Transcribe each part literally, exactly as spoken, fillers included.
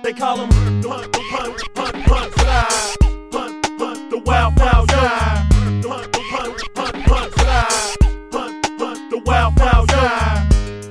They call him Punt, Punt, Punt, Punt, Fly. Punt, Punt, the Wild Wild Guy. Punt, Punt, Punt, Punt, Fly. Punt, Punt, the Wild Wild Guy.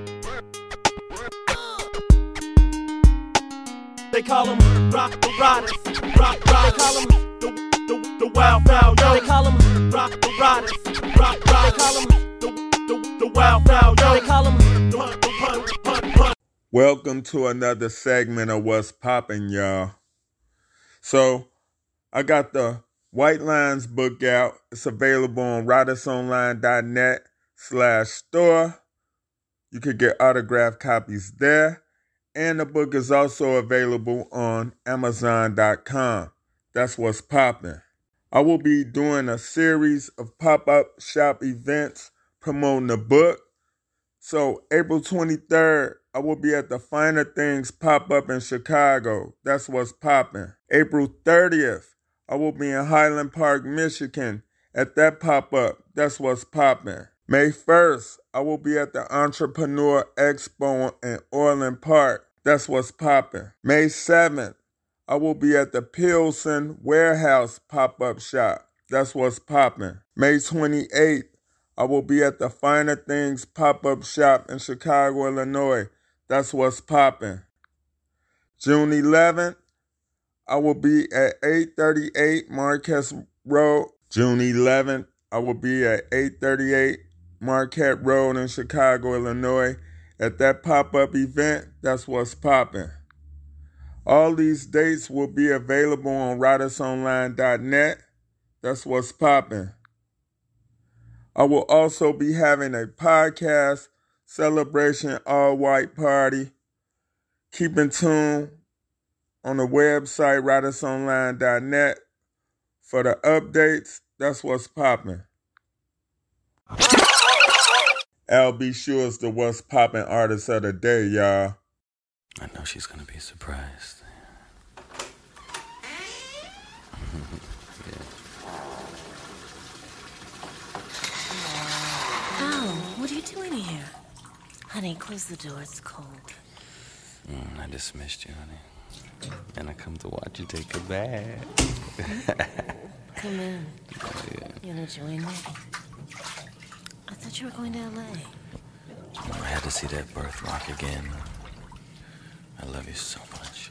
They call him Rock the Riders. Rock, rock. They call him the, the, the Wild Wild Guy. They call him Rock the Riders. Rock, rock. They call him the, the, the Wild Wild Guy. They call him Punt, Punt, Punt, Punt. Welcome to another segment of What's Poppin', y'all. So, I got the White Lines book out. It's available on writersonline.net slash store. You could get autographed copies there. And the book is also available on amazon dot com. That's What's Poppin'. I will be doing a series of pop-up shop events promoting the book. So, April twenty-third, I will be at the Finer Things pop-up in Chicago. That's What's Poppin'. April thirtieth, I will be in Highland Park, Michigan at that pop-up. That's What's Poppin'. May first, I will be at the Entrepreneur Expo in Orland Park. That's What's Poppin'. May seventh, I will be at the Pilsen Warehouse pop-up shop. That's What's Poppin'. May twenty-eighth, I will be at the Finer Things pop-up shop in Chicago, Illinois. That's What's Poppin'. June eleventh, I will be at eight thirty-eight Marquette Road. June eleventh, I will be at eight thirty-eight Marquette Road in Chicago, Illinois. At that pop-up event, that's What's Poppin'. All these dates will be available on writers online dot net. That's What's Poppin'. I will also be having a podcast celebration all-white party. Keep in tune on the website writers online dot net for the updates. That's What's Poppin'. Al B. Sure is the What's Poppin' artist of the day, y'all. I know she's gonna be surprised. What are you doing here? Honey, close the door. It's cold. Mm, I just missed you, honey. And I come to watch you take a bath. Come in. Oh, yeah. You gonna join me? I thought you were going to L A. I had to see that birth rock again. I love you so much.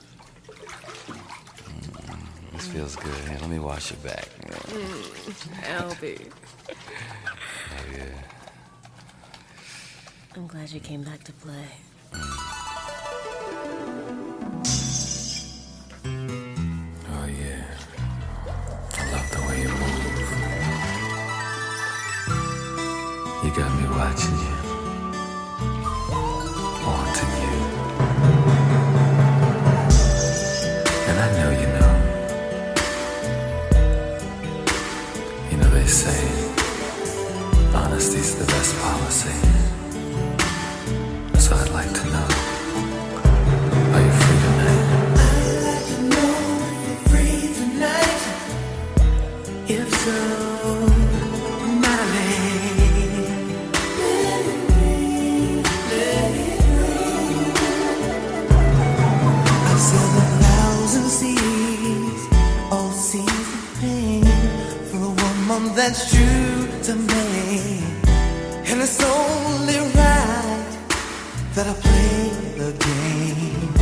Mm, this feels good. Hey, let me wash your back. Mm, L B. Oh, yeah. I'm glad you came back to play. Mm. Oh, yeah. I love the way you move. You got me watching you. Wanting you. And I know you know. You know they say honesty's the best policy. So I'd like to know, are you free tonight? I'd like to know if you're free tonight. If so, Madeline, let it rain, let it rain. I've sailed a thousand seas, all seas of pain, for a woman that's true to me. And it's only right that I play the game.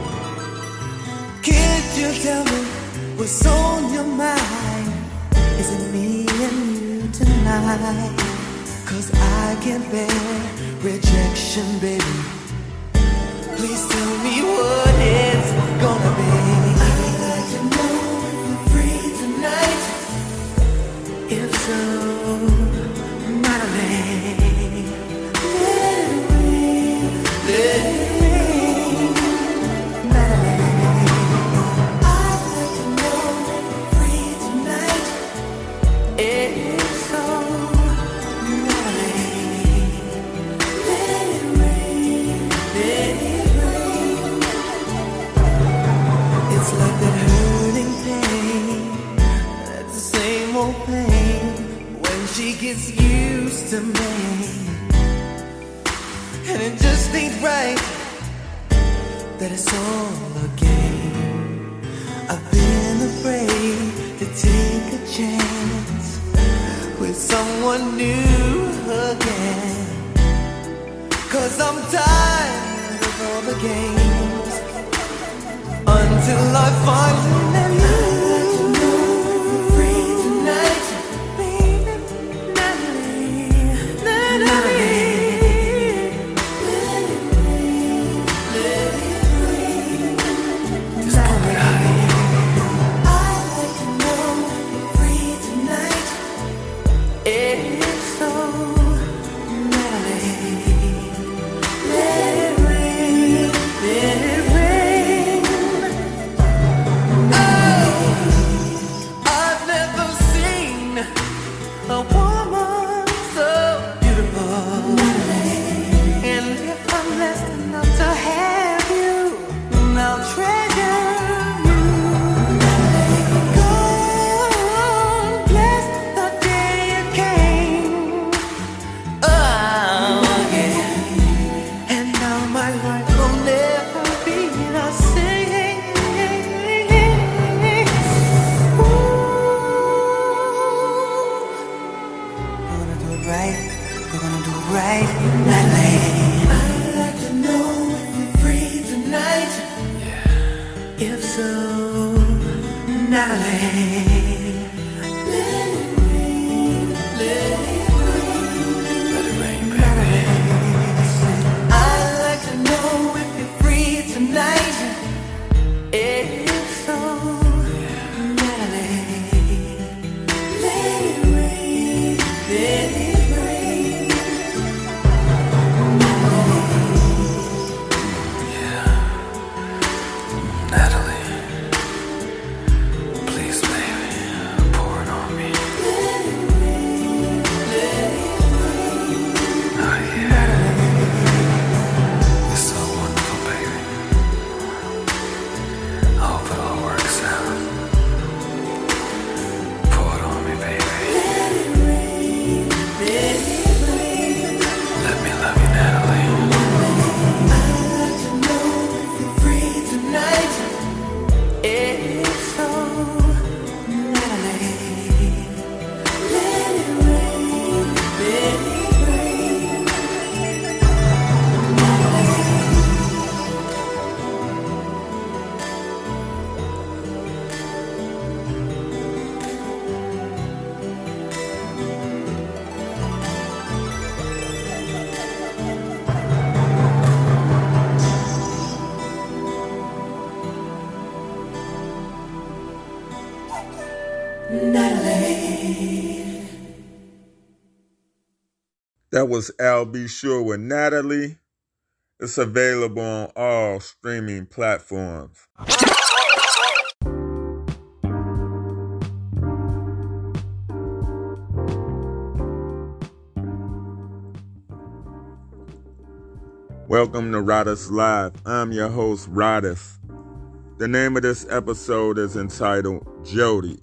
Can't you tell me what's on your mind? Is it me and you tonight? Cause I can't bear rejection, baby. Please tell me what it's gonna be. I'd like to know if you're free tonight. If so, Madeline, gets used to me, and it just ain't right that it's all a game. chance with someone new again. Cause I'm tired of all the games until I finally let you. That was Al B. Sure with Natalie. It's available on all streaming platforms. Welcome to Rodis Live. I'm your host, Rodis. The name of this episode is entitled Jody.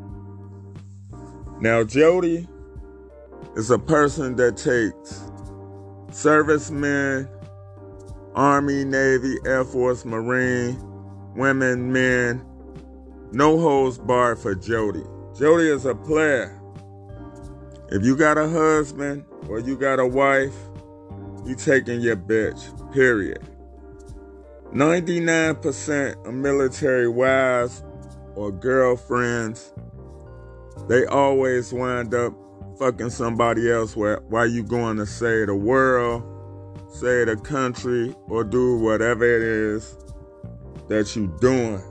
Now, Jody is a person that takes servicemen, Army, Navy, Air Force, Marine, women, men, no holds barred for Jody. Jody is a player. If you got a husband or you got a wife, you taking your bitch, period. ninety-nine percent of military wives or girlfriends, they always wind up fucking somebody else while you going to save the world, save the country, or do whatever it is that you doing.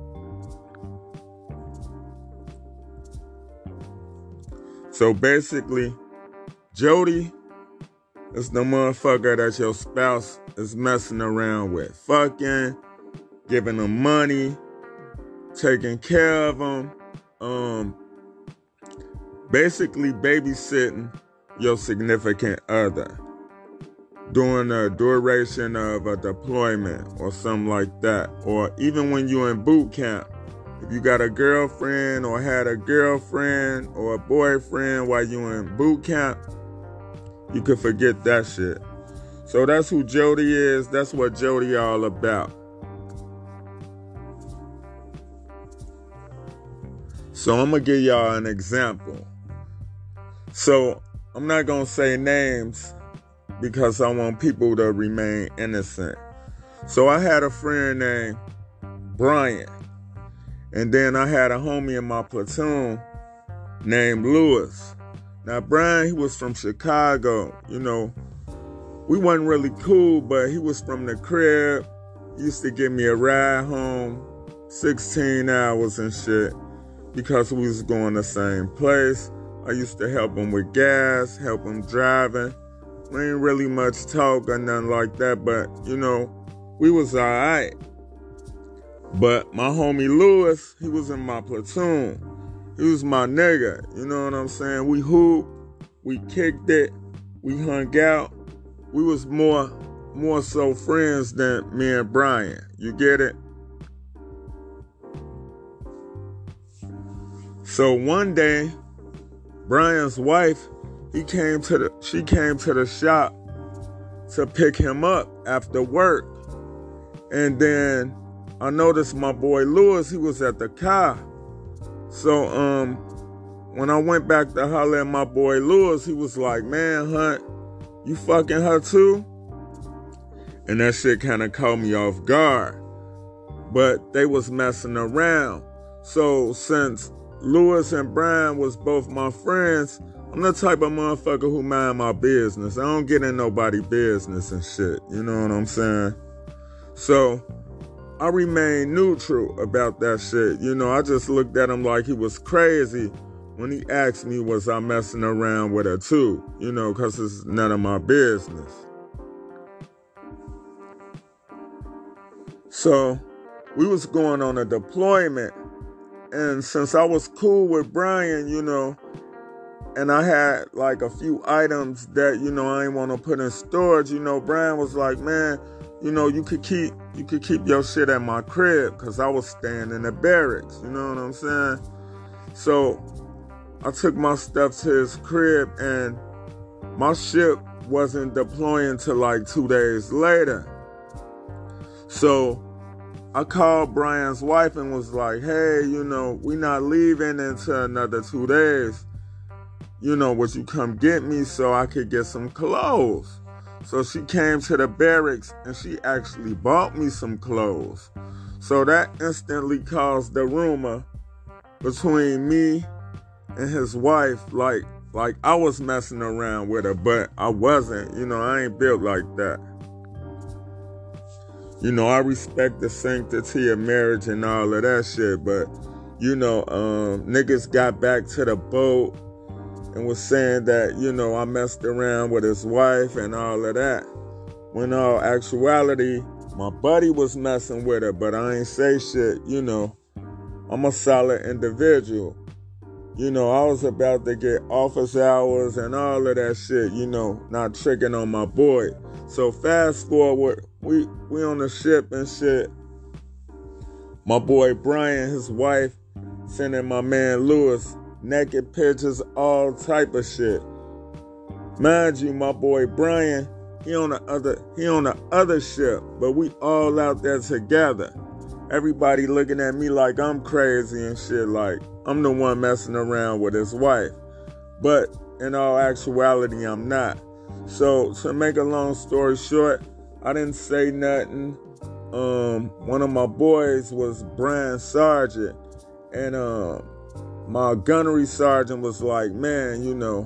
So basically, Jody is the motherfucker that your spouse is messing around with. Fucking, giving them money, taking care of them, um, basically babysitting your significant other during the duration of a deployment or something like that. Or even when you're in boot camp, if you got a girlfriend or had a girlfriend or a boyfriend while you're in boot camp, you could forget that shit. So that's who Jody is. That's what Jody all about. So I'm going to give y'all an example. So I'm not going to say names because I want people to remain innocent. So I had a friend named Brian. And then I had a homie in my platoon named Lewis. Now, Brian, he was from Chicago. You know, we wasn't really cool, but he was from the crib. He used to give me a ride home, sixteen hours and shit, because we was going the same place. I used to help him with gas, help him driving. We ain't really much talk or nothing like that, but, you know, we was all right. But my homie Lewis, he was in my platoon. He was my nigga, you know what I'm saying? We hooped, we kicked it, we hung out. We was more, more so friends than me and Brian. You get it? So one day, Brian's wife, he came to the, she came to the shop to pick him up after work. And then I noticed my boy Lewis, he was at the car. So um, when I went back to holler at my boy Lewis, he was like, man, Hunt, you fucking her too? And that shit kind of caught me off guard. But they was messing around. So since Lewis and Brian was both my friends, I'm the type of motherfucker who mind my business. I don't get in nobody's business and shit. You know what I'm saying? So I remained neutral about that shit. You know, I just looked at him like he was crazy when he asked me, was I messing around with her too? You know, because it's none of my business. So we was going on a deployment. And since I was cool with Brian, you know, and I had like a few items that, you know, I ain't want to put in storage, you know, Brian was like, man, you know, you could keep you could keep your shit at my crib, because I was staying in the barracks, you know what I'm saying? So I took my stuff to his crib, and my ship wasn't deploying till like two days later. So I called Brian's wife and was like, hey, you know, we not leaving until another two days. You know, would you come get me so I could get some clothes? So she came to the barracks and she actually bought me some clothes. So that instantly caused the rumor between me and his wife, like, like I was messing around with her, but I wasn't. You know, I ain't built like that. You know, I respect the sanctity of marriage and all of that shit, but, you know, um, niggas got back to the boat and was saying that, you know, I messed around with his wife and all of that. When all actuality, my buddy was messing with her, but I ain't say shit, you know. I'm a solid individual. You know, I was about to get office hours and all of that shit, you know, not tricking on my boy. So fast forward, we, we on the ship and shit. My boy Brian, his wife, sending my man Lewis naked pictures, all type of shit. Mind you, my boy Brian, he on the other, he on the other ship, but we all out there together. Everybody looking at me like I'm crazy and shit, like I'm the one messing around with his wife. But in all actuality, I'm not. So to make a long story short, I didn't say nothing. Um, one of my boys was Brian Sargent, and um, my gunnery sergeant was like, man, you know,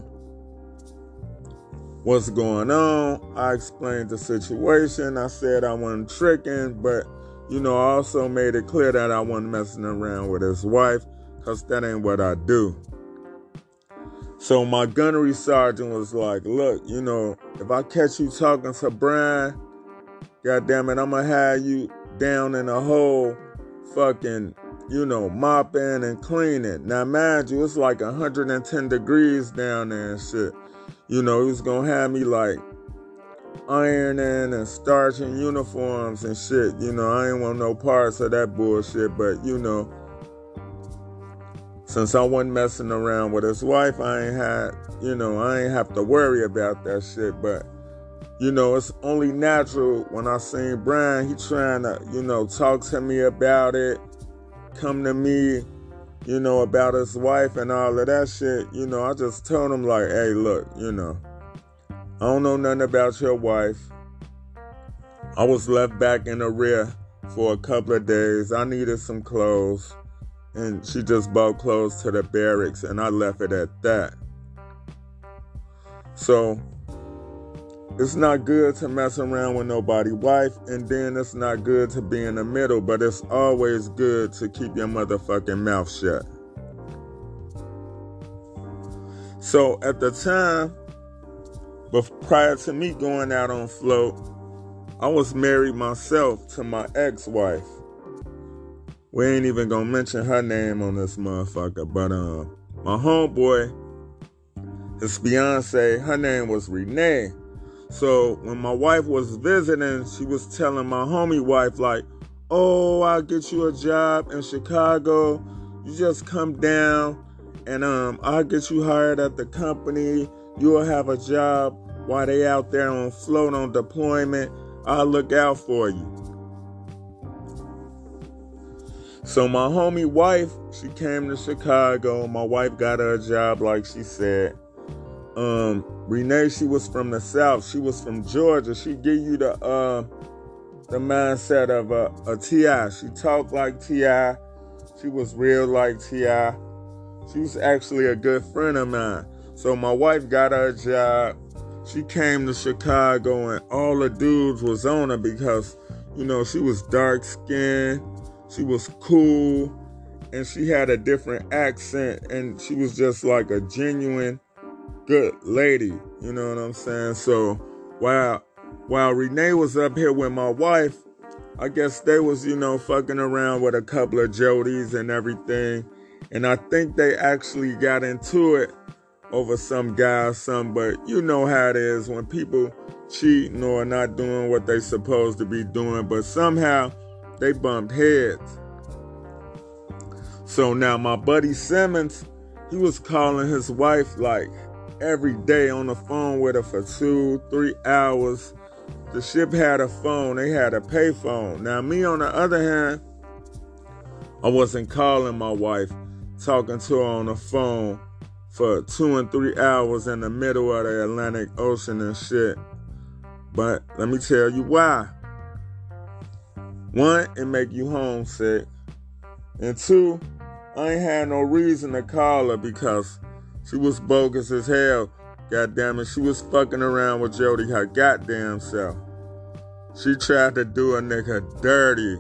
what's going on? I explained the situation. I said I wasn't tricking, but, you know, I also made it clear that I wasn't messing around with his wife, because that ain't what I do. So my gunnery sergeant was like, look, you know, if I catch you talking to Brian, goddamn it, I'm going to have you down in a hole fucking, you know, mopping and cleaning. Now, mind you, it's like one hundred ten degrees down there and shit. You know, he was going to have me, like, ironing and starching uniforms and shit. You know, I ain't want no parts of that bullshit, but, you know, since I wasn't messing around with his wife, I ain't had, you know, I ain't have to worry about that shit. But, you know, it's only natural when I seen Brian, he trying to, you know, talk to me about it, come to me, you know, about his wife and all of that shit, you know, I just told him like, hey, look, you know, I don't know nothing about your wife. I was left back in the rear for a couple of days. I needed some clothes, and she just bought clothes to the barracks, and I left it at that. So it's not good to mess around with nobody's wife, and then it's not good to be in the middle, but it's always good to keep your motherfucking mouth shut. So at the time, but prior to me going out on float, I was married myself to my ex-wife. We ain't even gonna mention her name on this motherfucker, but um, my homeboy, his fiance, her name was Renee. So when my wife was visiting, she was telling my homie wife like, oh, I'll get you a job in Chicago. You just come down and um, I'll get you hired at the company. You'll have a job while they out there on float on deployment. I'll look out for you. So my homie wife, she came to Chicago. My wife got her a job like she said. Um, Renee, she was from the South. She was from Georgia. She give you the uh, the mindset of a, a T I. She talked like T I. She was real like T I. She was actually a good friend of mine. So my wife got her a job. She came to Chicago and all the dudes was on her because, you know, she was dark skinned, she was cool, and she had a different accent, and she was just like a genuine good lady, you know what I'm saying? So while while Renee was up here with my wife, I guess they was, you know, fucking around with a couple of Jodies and everything, and I think they actually got into it over some guy or something, but you know how it is when people cheating or not doing what they supposed to be doing, but somehow they bumped heads. So now my buddy Simmons, he was calling his wife like every day on the phone with her for two, three hours. The ship had a phone, they had a pay phone. Now me on the other hand, I wasn't calling my wife, talking to her on the phone for two and three hours in the middle of the Atlantic Ocean and shit. But let me tell you why. One, it make you homesick. And two, I ain't had no reason to call her because she was bogus as hell. Goddamn it, she was fucking around with Jody her goddamn self. She tried to do a nigga dirty.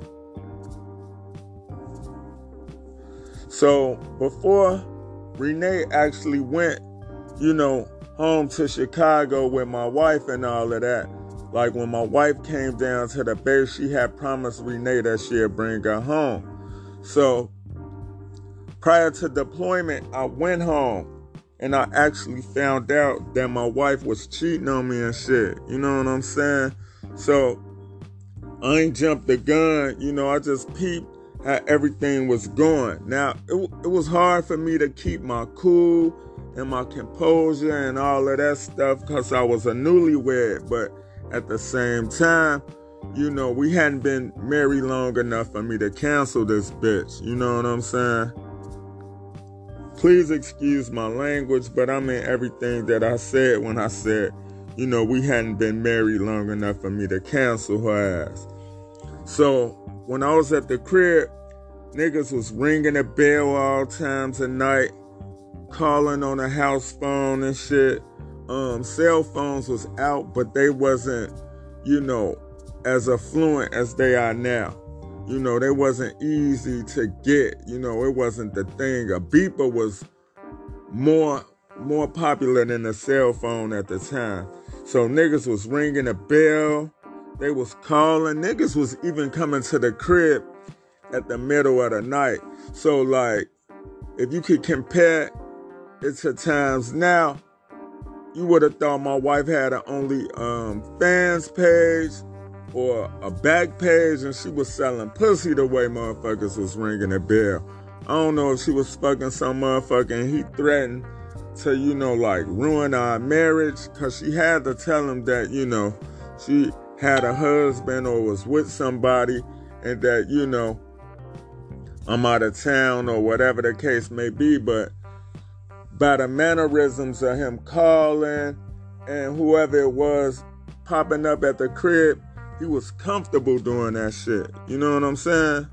So before Renee actually went, you know, home to Chicago with my wife and all of that. Like when my wife came down to the base, she had promised Renee that she'd bring her home. So prior to deployment, I went home and I actually found out that my wife was cheating on me and shit. You know what I'm saying? So I ain't jumped the gun. You know, I just peeped how everything was going. Now, it, it was hard for me to keep my cool and my composure and all of that stuff because I was a newlywed. But at the same time, you know, we hadn't been married long enough for me to cancel this bitch. You know what I'm saying? Please excuse my language, but I mean everything that I said when I said, you know, we hadn't been married long enough for me to cancel her ass. So when I was at the crib, niggas was ringing the bell all times of night, calling on the house phone and shit. Um, cell phones was out, but they wasn't, you know, as affluent as they are now. You know, they wasn't easy to get. You know, it wasn't the thing. A beeper was more more popular than a cell phone at the time. So niggas was ringing a bell. They was calling. Niggas was even coming to the crib at the middle of the night. So, like, if you could compare it to times now, you would have thought my wife had an only um, fans page or a back page, and she was selling pussy the way motherfuckers was ringing a bell. I don't know if she was fucking some motherfucker and he threatened to, you know, like ruin our marriage, because she had to tell him that, you know, she had a husband or was with somebody and that, you know, I'm out of town or whatever the case may be, but by the mannerisms of him calling and whoever it was popping up at the crib, he was comfortable doing that shit. You know what I'm saying?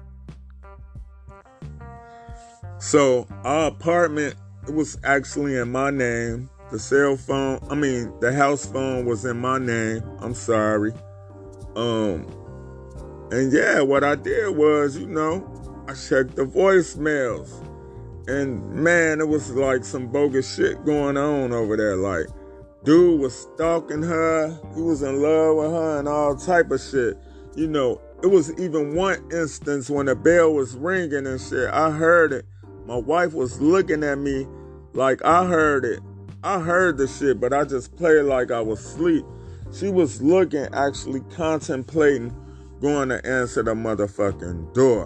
So our apartment, it was actually in my name. The cell phone, I mean, the house phone was in my name. I'm sorry. Um, and yeah, what I did was, you know, I checked the voicemails. And man, it was like some bogus shit going on over there. Like, dude was stalking her. He was in love with her and all type of shit. You know, it was even one instance when the bell was ringing and shit. I heard it. My wife was looking at me like I heard it. I heard the shit, but I just played like I was asleep. She was looking, actually contemplating going to answer the motherfucking door.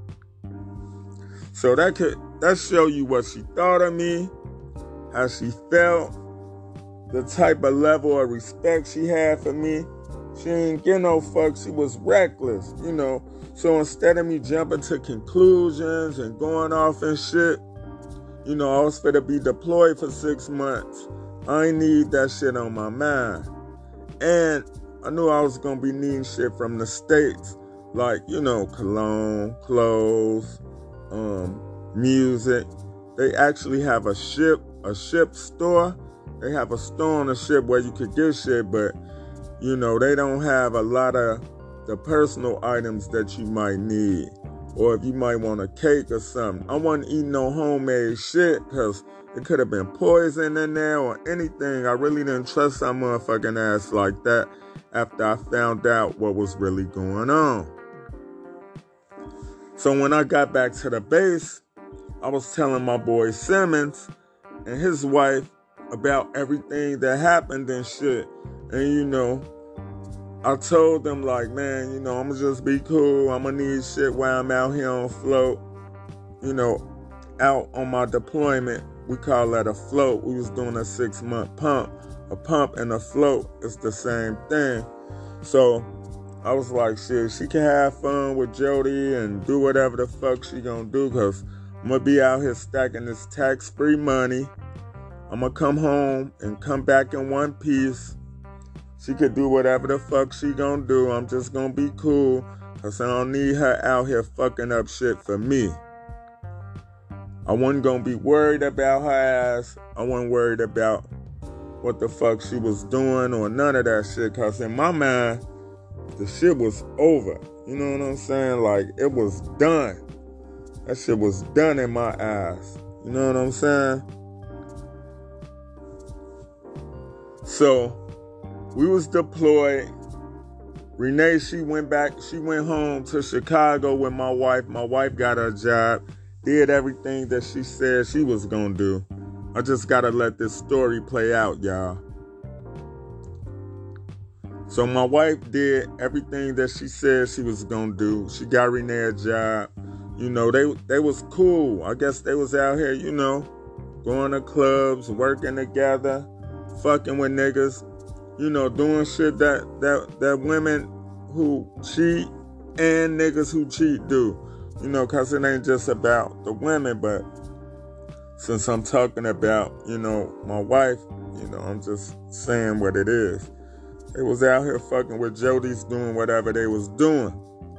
So that could that show you what she thought of me, how she felt, the type of level of respect she had for me. She didn't get no fuck. She was reckless, you know. So instead of me jumping to conclusions and going off and shit, you know, I was finna be deployed for six months. I ain't need that shit on my mind. And I knew I was gonna be needing shit from the States. Like, you know, cologne, clothes, um, music. They actually have a ship, a ship store. They have a store on the ship where you could get shit, but, you know, they don't have a lot of the personal items that you might need. Or if you might want a cake or something. I wasn't eating no homemade shit because it could have been poison in there or anything. I really didn't trust some motherfucking ass like that after I found out what was really going on. So when I got back to the base, I was telling my boy Simmons and his wife about everything that happened and shit. And you know, I told them like, man, you know, I'm gonna just be cool. I'm gonna need shit while I'm out here on float. You know, out on my deployment. We call that a float. We was doing a six month pump. A pump and a float is the same thing. So I was like, shit, she can have fun with Jody and do whatever the fuck she gonna do, cause I'm gonna be out here stacking this tax-free money. I'm gonna come home and come back in one piece. She could do whatever the fuck she gonna do. I'm just gonna be cool, cause I don't need her out here fucking up shit for me. I wasn't gonna be worried about her ass. I wasn't worried about what the fuck she was doing or none of that shit, cause in my mind, the shit was over. You know what I'm saying? Like, it was done. That shit was done in my eyes. You know what I'm saying? So, we was deployed. Renee, she went back, she went home to Chicago with my wife. My wife got her job, did everything that she said she was gonna do. I just gotta let this story play out, y'all. So my wife did everything that she said she was gonna do. She got Renee a job. You know, they they was cool. I guess they was out here, you know, going to clubs, working together, fucking with niggas. You know, doing shit that, that, that women who cheat and niggas who cheat do. You know, because it ain't just about the women, but since I'm talking about, you know, my wife, you know, I'm just saying what it is. They was out here fucking with Jody's, doing whatever they was doing.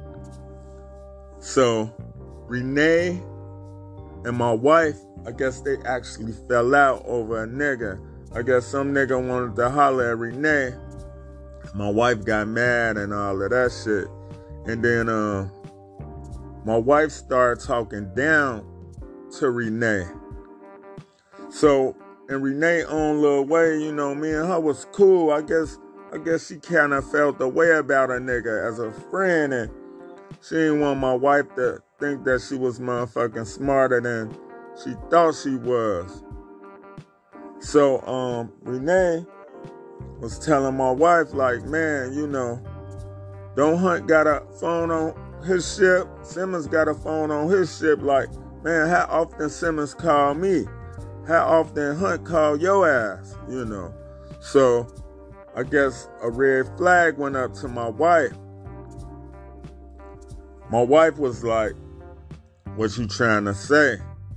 So, Renee and my wife, I guess they actually fell out over a nigga. I guess some nigga wanted to holler at Renee. My wife got mad and all of that shit. And then uh, my wife started talking down to Renee. So, in Renee's own little way, you know, me and her was cool. I guess I guess she kind of felt the way about a nigga as a friend. And she didn't want my wife to think that she was motherfucking smarter than she thought she was. So, um, Renee was telling my wife, like, man, you know, Don Hunt got a phone on his ship. Simmons got a phone on his ship. Like, man, how often Simmons call me? How often Hunt call your ass? You know. So, I guess a red flag went up to my wife. My wife was like, what you trying to say.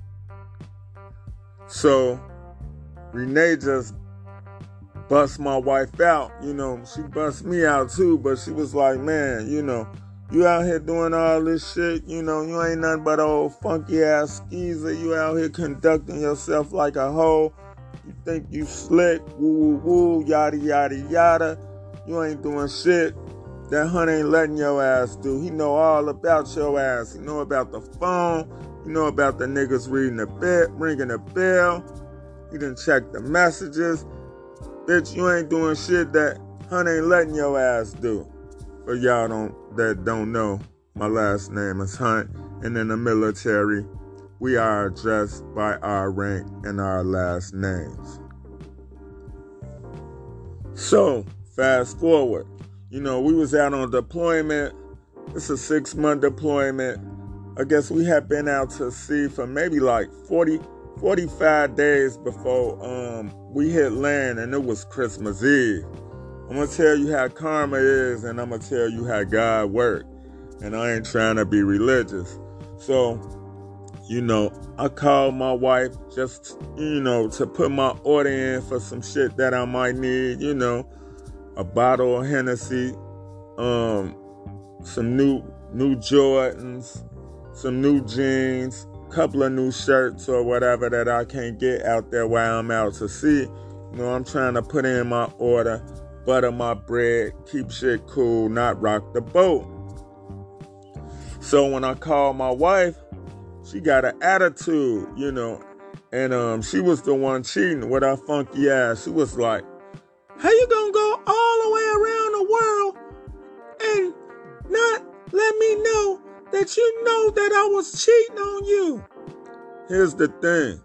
So Renee just bust my wife out. You know, she bust me out too, but she was like, man, you know, you out here doing all this shit, you know, you ain't nothing but an old funky ass skeezer. You out here conducting yourself like a hoe. You think you slick, woo woo woo, yada yada yada. You ain't doing shit. That hunt ain't letting your ass do. He know all about your ass. He know about the phone. He know about the niggas reading the bell, ringing the bell. He done checked the messages. Bitch, you ain't doing shit that hunt ain't letting your ass do. For y'all don't that don't know, my last name is Hunt, and in the military, we are addressed by our rank and our last names. So, fast forward. You know, we was out on deployment. It's a six-month deployment. I guess we had been out to sea for maybe like forty, forty-five days before um, we hit land, and it was Christmas Eve. I'm going to tell you how karma is, and I'm going to tell you how God works. And I ain't trying to be religious. So, you know, I called my wife just, you know, to put my order in for some shit that I might need, you know. A bottle of Hennessy, um, some new new Jordans, some new jeans, couple of new shirts or whatever that I can't get out there while I'm out to sea. You know, I'm trying to put in my order, butter my bread, keep shit cool, not rock the boat. So when I called my wife, she got an attitude, you know, and um, she was the one cheating with her funky ass. She was like, how you gonna go all the way around the world and not let me know that you know that I was cheating on you? Here's the thing.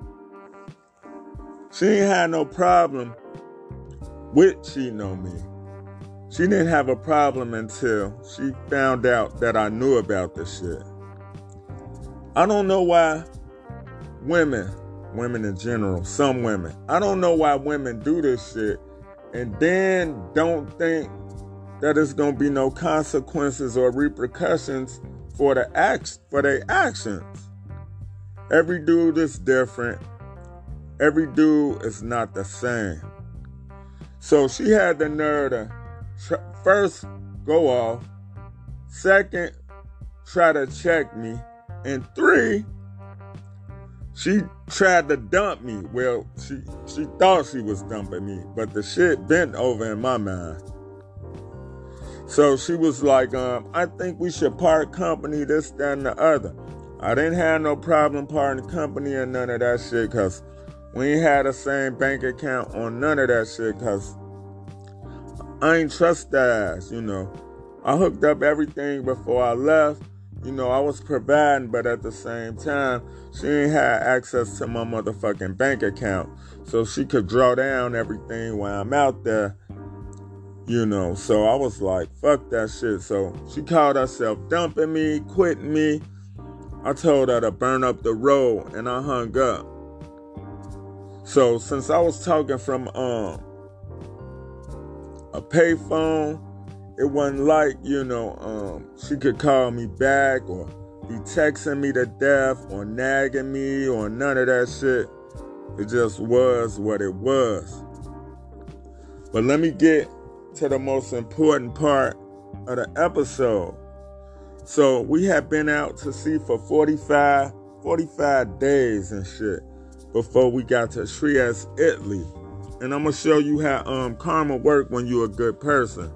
She ain't had no problem with cheating on me. She didn't have a problem until she found out that I knew about this shit. I don't know why women, women in general, some women, I don't know why women do this shit and then don't think that there's gonna be no consequences or repercussions for the act for their actions. Every dude is different. Every dude is not the same. So she had the nerve to tr- first go off, second try to check me, and three, she tried to dump me. Well, she she thought she was dumping me, but the shit bent over in my mind. So she was like, um, I think we should part company, this, that, and the other. I didn't have no problem parting company or none of that shit, because we ain't had the same bank account on none of that shit, because I ain't trust that ass, you know. I hooked up everything before I left. You know, I was providing, but at the same time, she ain't had access to my motherfucking bank account. So she could draw down everything while I'm out there, you know. So I was like, fuck that shit. So she called herself dumping me, quitting me. I told her to burn up the road, and I hung up. So since I was talking from um a payphone, it wasn't like, you know, um, she could call me back or be texting me to death or nagging me or none of that shit. It just was what it was. But let me get to the most important part of the episode. So we had been out to sea for forty-five, forty-five days and shit before we got to Trieste, Italy. And I'm going to show you how um, karma work when you're a good person.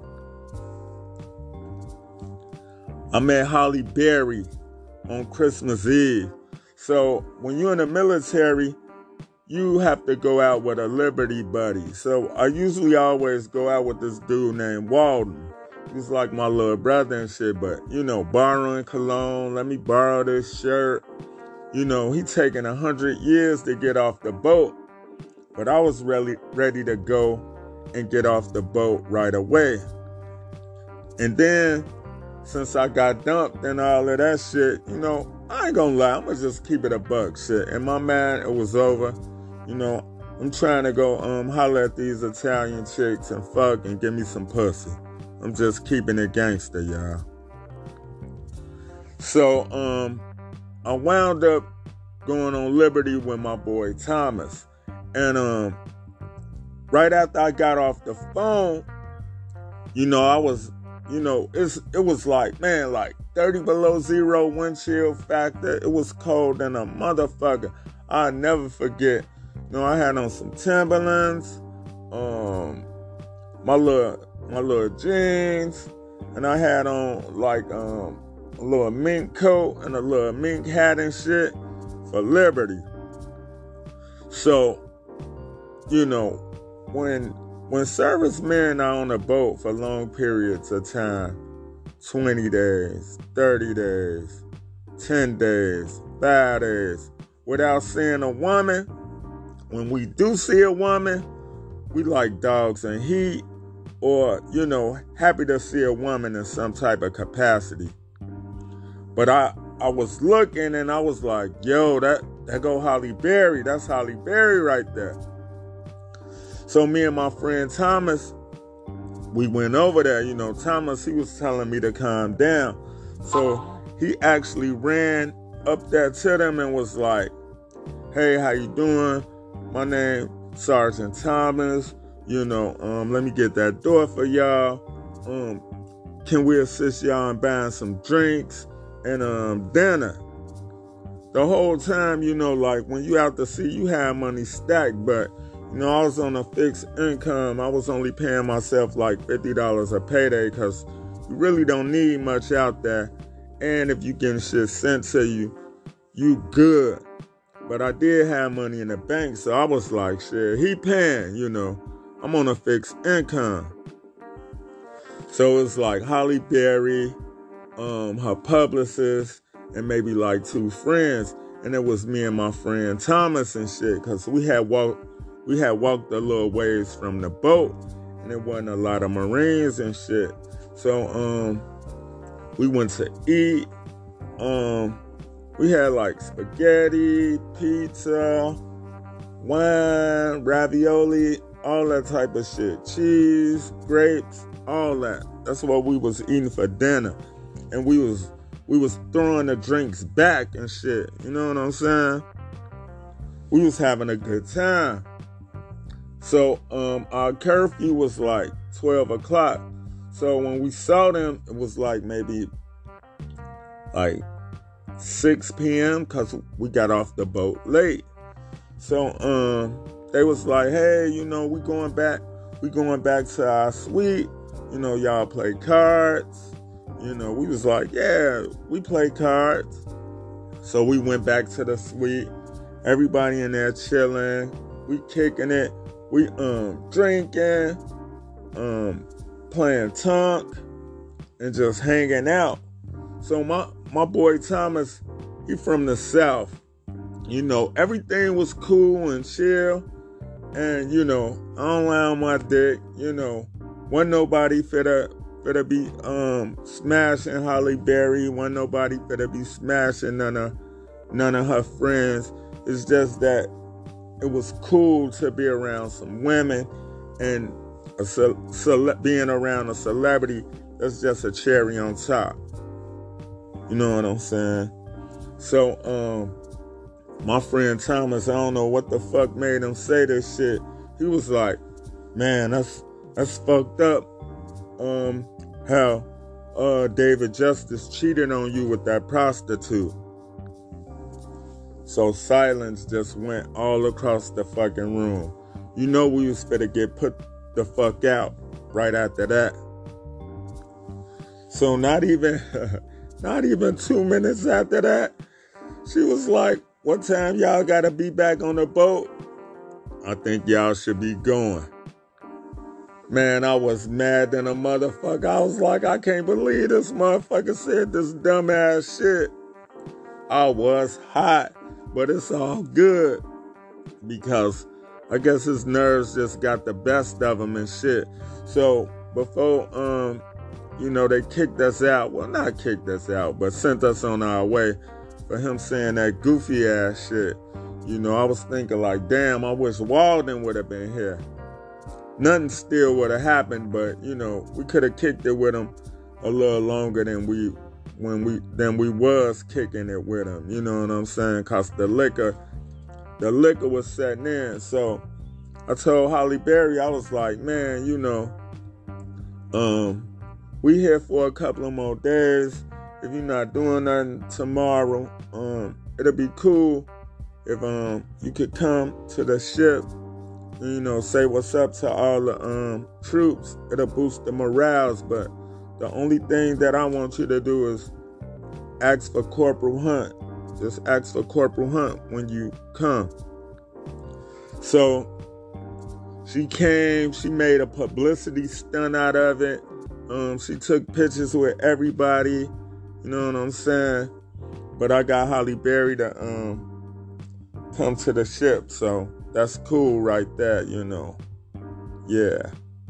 I met Holly Berry on Christmas Eve. So when you're in the military, you have to go out with a Liberty buddy. So I usually always go out with this dude named Walden. He's like my little brother and shit, but, you know, borrowing cologne, let me borrow this shirt. You know, he taking a hundred years to get off the boat. But I was really ready to go and get off the boat right away. And then, since I got dumped and all of that shit, you know, I ain't gonna lie, I'm gonna just keep it a buck shit. In my mind, it was over. You know, I'm trying to go um holler at these Italian chicks and fuck and give me some pussy. I'm just keeping it gangster, y'all. So, um, I wound up going on Liberty with my boy Thomas. And um, right after I got off the phone, you know, I was, you know, it's it was like, man, like thirty below zero wind chill factor. It was cold than a motherfucker. I'll never forget. You know, I had on some Timberlands, um, my little my little jeans, and I had on like um a little mink coat and a little mink hat and shit for Liberty. So, you know, when when servicemen are on a boat for long periods of time, twenty days, thirty days, ten days, five days, without seeing a woman, when we do see a woman, we like dogs in heat, or, you know, happy to see a woman in some type of capacity. But I, I was looking and I was like, yo, that, that go Holly Berry. That's Holly Berry right there. So me and my friend Thomas, we went over there. You know, Thomas, he was telling me to calm down. So he actually ran up there to them and was like, hey, how you doing? My name Sergeant Thomas. You know, um, let me get that door for y'all. Um, can we assist y'all in buying some drinks and um, dinner? The whole time, you know, like when you out to sea, you have money stacked, but you know, I was on a fixed income. I was only paying myself like fifty dollars a payday because you really don't need much out there. And if you getting shit sent to you, you good. But I did have money in the bank, so I was like, shit, he paying, you know. I'm on a fixed income. So it's like Holly Berry, um, her publicist, and maybe like two friends. And it was me and my friend Thomas and shit, because we had walked we had walked a little ways from the boat, and there wasn't a lot of Marines and shit. So um we went to eat. Um we had like spaghetti, pizza, wine, ravioli, all that type of shit. Cheese, grapes, all that. That's what we was eating for dinner. And we was we was throwing the drinks back and shit. You know what I'm saying? We was having a good time. So um our curfew was like twelve o'clock. So when we saw them, it was like maybe like six p.m. because we got off the boat late. So um they was like, hey, you know, we going back, we going back to our suite. You know, y'all play cards. You know, we was like, yeah, we play cards. So we went back to the suite. Everybody in there chilling. We kicking it. We um drinking, um playing tonk, and just hanging out. So my my boy Thomas, he from the South. You know, everything was cool and chill. And, you know, I don't lie on my dick. You know, wasn't nobody finna, finna be um, smashing Holly Berry. Wasn't nobody finna be smashing none of, none of her friends. It's just that it was cool to be around some women, and a ce- cele- being around a celebrity, that's just a cherry on top. You know what I'm saying? So, um... my friend Thomas, I don't know what the fuck made him say this shit. He was like, man, that's that's fucked up. Um, how uh David Justice cheated on you with that prostitute. So silence just went all across the fucking room. You know we was finna get put the fuck out right after that. So not even not even two minutes after that, she was like, what time y'all gotta be back on the boat? I think y'all should be going. Man, I was mad than a motherfucker. I was like, I can't believe this motherfucker said this dumbass shit. I was hot, but it's all good. Because I guess his nerves just got the best of him and shit. So before, um, you know, they kicked us out. Well, not kicked us out, but sent us on our way. For him saying that goofy ass shit. You know, I was thinking like, damn, I wish Walden would have been here. Nothing still would have happened, but, you know, we could have kicked it with him a little longer than we when we than we was kicking it with him. You know what I'm saying? Cause the liquor, the liquor was setting in. So I told Holly Berry, I was like, man, you know, um, we here for a couple of more days. If you're not doing nothing tomorrow, um, it'll be cool if um you could come to the ship. You know, say what's up to all the um troops. It'll boost the morales, but the only thing that I want you to do is ask for Corporal Hunt. Just ask for Corporal Hunt when you come. So she came, she made a publicity stunt out of it. Um, she took pictures with everybody, you know what I'm saying? But I got Holly Berry to um come to the ship, so that's cool right there, you know. Yeah.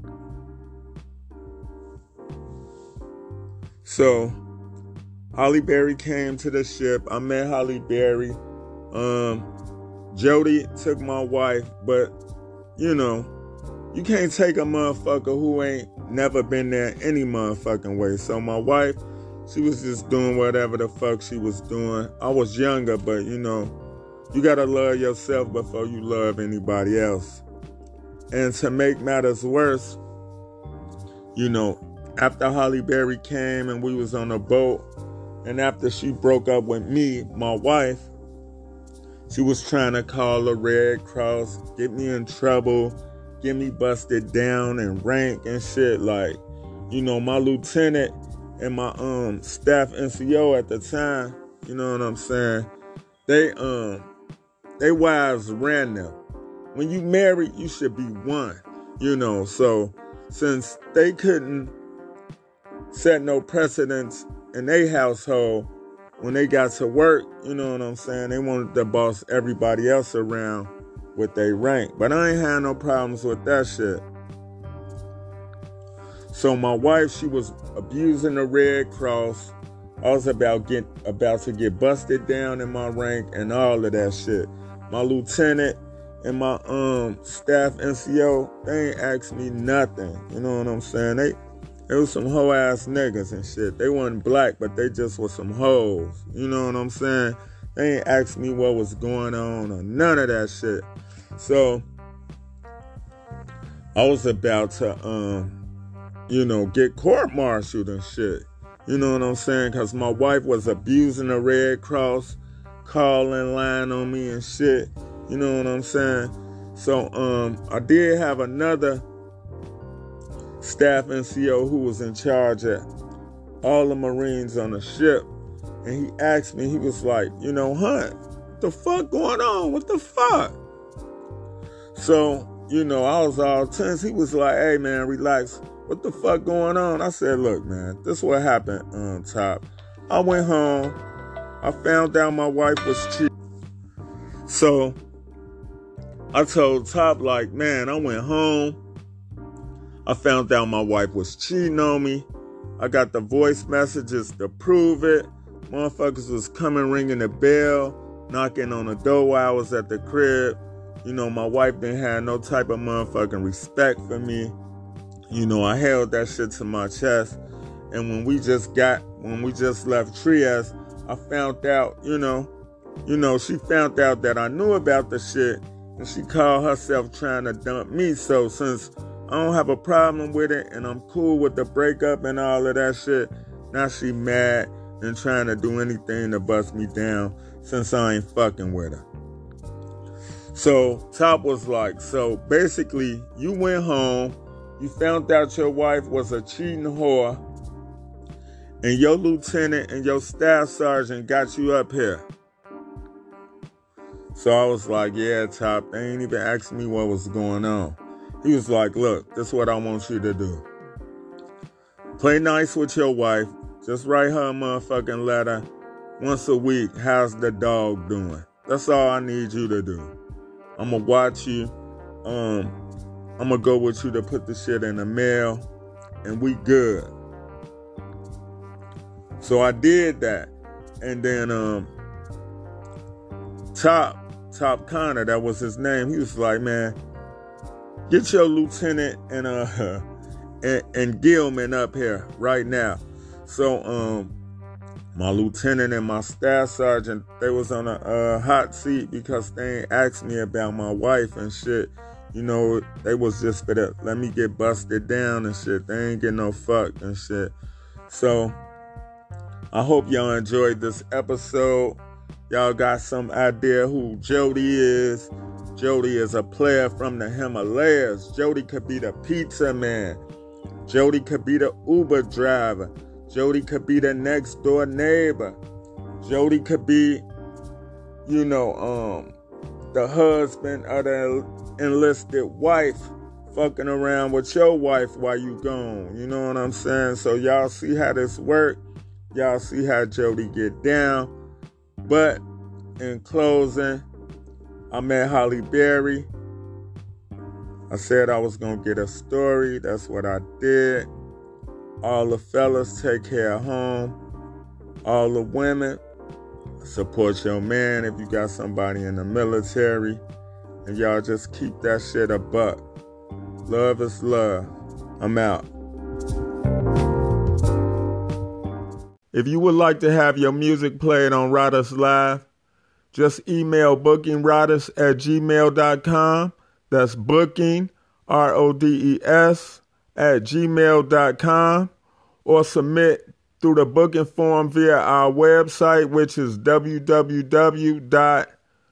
So Holly Berry came to the ship. I met Holly Berry. Um, Jody took my wife, but you know, you can't take a motherfucker who ain't never been there any motherfucking way. So my wife, she was just doing whatever the fuck she was doing. I was younger, but you know, you gotta love yourself before you love anybody else. And to make matters worse, you know, after Holly Berry came and we was on a boat, and after she broke up with me, my wife, she was trying to call the Red Cross, get me in trouble, get me busted down and rank and shit. Like, you know, my lieutenant and my um staff N C O at the time, you know what I'm saying? They um they wives ran them. When you married, you should be one, you know. So since they couldn't set no precedents in their household, when they got to work, you know what I'm saying, they wanted to boss everybody else around with their rank. But I ain't had no problems with that shit. So my wife, she was abusing the Red Cross. I was about get about to get busted down in my rank and all of that shit. My lieutenant and my um staff N C O, they ain't asked me nothing. You know what I'm saying? They They was some hoe ass niggas and shit. They wasn't black, but they just was some hoes. You know what I'm saying? They ain't asked me what was going on or none of that shit. So I was about to, um, you know, get court-martialed and shit. You know what I'm saying? Because my wife was abusing the Red Cross, calling, lying on me and shit. You know what I'm saying? So um, I did have another staff N C O who was in charge of all the Marines on the ship, and he asked me, he was like, you know, Hunt, what the fuck going on? What the fuck? So, you know, I was all tense. He was like, hey man, relax. What the fuck going on? I said, look man, this what happened, um, Top. I went home. I found out my wife was cheating. So I told Top, like, man, I went home. I found out my wife was cheating on me. I got the voice messages to prove it. Motherfuckers was coming, ringing the bell, knocking on the door while I was at the crib. You know, my wife didn't have no type of motherfucking respect for me. You know, I held that shit to my chest. And when we just got, when we just left Trieste, I found out, you know, you know, she found out that I knew about the shit. And she called herself trying to dump me. So since I don't have a problem with it, and I'm cool with the breakup and all of that shit, now she mad and trying to do anything to bust me down since I ain't fucking with her. So Top was like, so basically you went home, you found out your wife was a cheating whore, and your lieutenant and your staff sergeant got you up here. So I was like, yeah, Top, they ain't even asking me what was going on. He was like, look, this is what I want you to do. Play nice with your wife. Just write her a motherfucking letter once a week. How's the dog doing? That's all I need you to do. I'm going to watch you. Um, I'm going to go with you to put the shit in the mail. And we good. So I did that. And then um, Top, Top Connor, that was his name. He was like, man, get your lieutenant and uh and, and Gilman up here right now. So um My lieutenant and my staff sergeant, they was on a uh, hot seat because they ain't asked me about my wife and shit. You know, they was just for the, let me get busted down and shit. They ain't get no fuck and shit. So, I hope y'all enjoyed this episode. Y'all got some idea who Jody is. Jody is a player from the Himalayas. Jody could be the pizza man. Jody could be the Uber driver. Jody could be the next door neighbor. Jody could be, you know, um, the husband of the enlisted wife fucking around with your wife while you gone. You know what I'm saying? So y'all see how this work. Y'all see how Jody get down. But in closing, I met Holly Berry. I said I was going to get a story. That's what I did. All the fellas, take care of home. All the women, support your man if you got somebody in the military. And y'all just keep that shit a buck. Love is love. I'm out. If you would like to have your music played on Rodders Live, just email bookingrodders at gmail dot com. That's booking, R O D E S, at gmail dot com. Or submit through the booking form via our website, which is w w w dot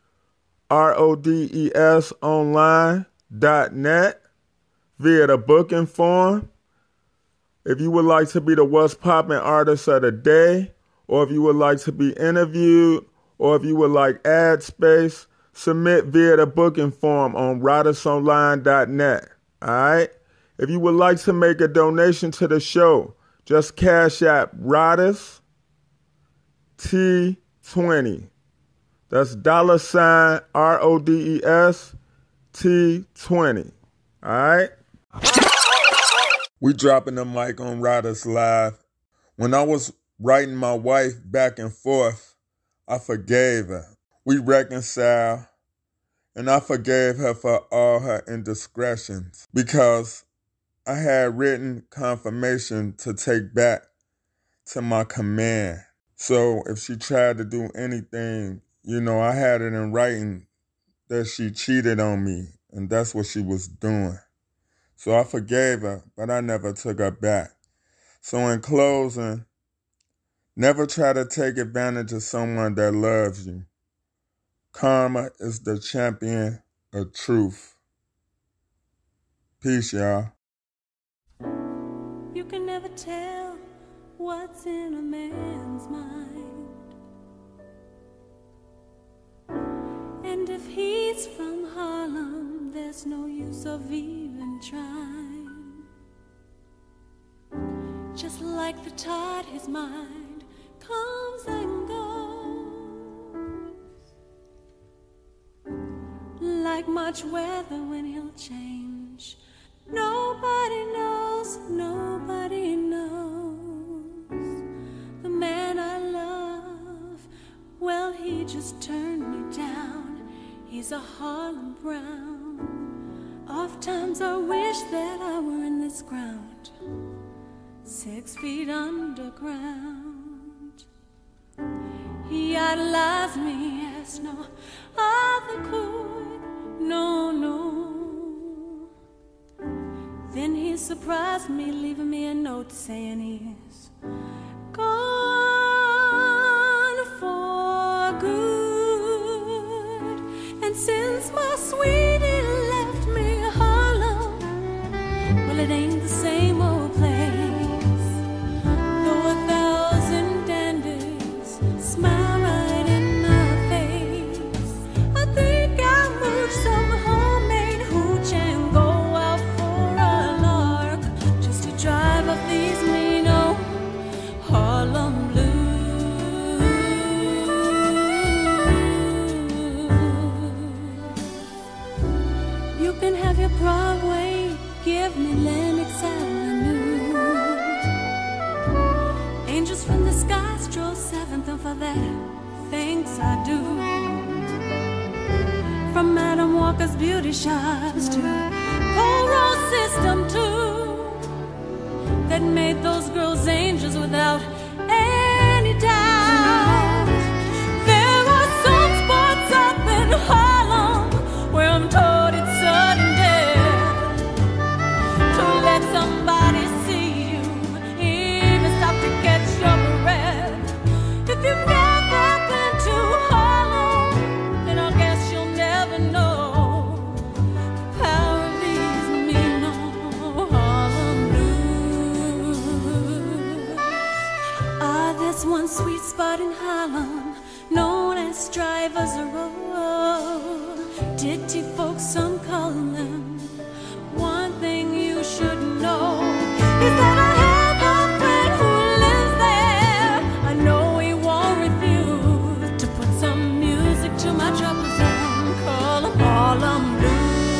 rodes online dot net via the booking form. If you would like to be the What's Poppin' Artist of the Day, or if you would like to be interviewed, or if you would like ad space, submit via the booking form on rodes online dot net. All right? If you would like to make a donation to the show, just Cash App Rodders T twenty. That's dollar sign R O D E S T twenty. All right? We dropping the mic on Rodders Live. When I was writing my wife back and forth, I forgave her. We reconciled, and I forgave her for all her indiscretions because I had written confirmation to take back to my command. So if she tried to do anything, you know, I had it in writing that she cheated on me, and that's what she was doing. So I forgave her, but I never took her back. So in closing, never try to take advantage of someone that loves you. Karma is the champion of truth. Peace, y'all. You can never tell what's in a man's mind. And if he's from Harlem, there's no use of even trying. Just like the tide, his mind comes and goes. Like much weather when he'll change. Nobody knows, nobody knows. The man I love, well, he just turned me down. He's a Harlem Brown. Oft times I wish that I were in this ground, six feet underground. He idolized me as no other could, no, no. Then he surprised me, leaving me a note saying he's gone for good. And since my sweetie left me Harlem, well, it ain't the same old place. Though a thousand dandies smile right in my face, I think I'll move some homemade hooch and go drive up these mean old Harlem blues. You can have your Broadway, give me Lenox Avenue. Angels from the sky stroll seventh, and for that, thanks I do. From Madam Walker's beauty shops to Pole Road System too, that made those girls angels without any doubt. this one sweet spot in Harlem known as Drivers Row. Ditty folks, some call them. One thing you should know is that I have a friend who lives there. I know he won't refuse to put some music to my troubles and call them Harlem Blues.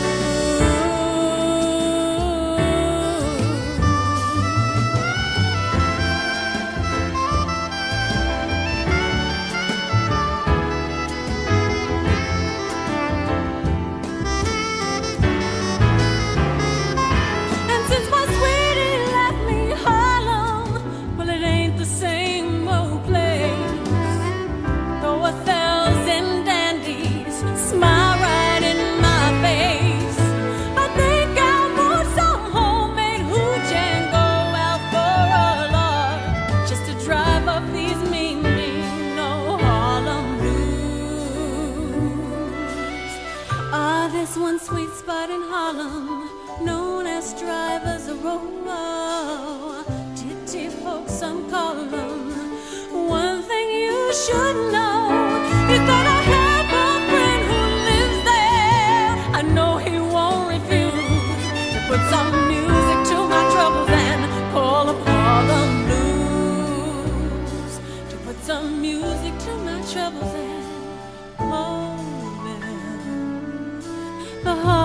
One sweet spot in Harlem known as Drivers Row. Ditty folks, some call them. One thing you should know is that I have a friend who lives there. I know he won't refuse to put some music to my troubles and call them Harlem Blues. To put some music to my troubles and call them the